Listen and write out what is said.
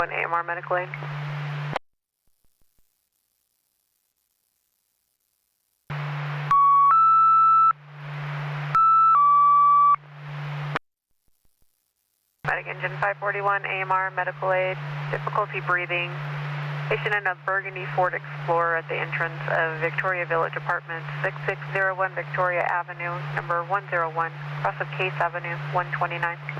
AMR medical aid. Medic engine 541, AMR medical aid, difficulty breathing. Patient in a Burgundy Ford Explorer at the entrance of Victoria Village Apartments, 6601 Victoria Avenue, number 101, cross of Case Avenue, 129.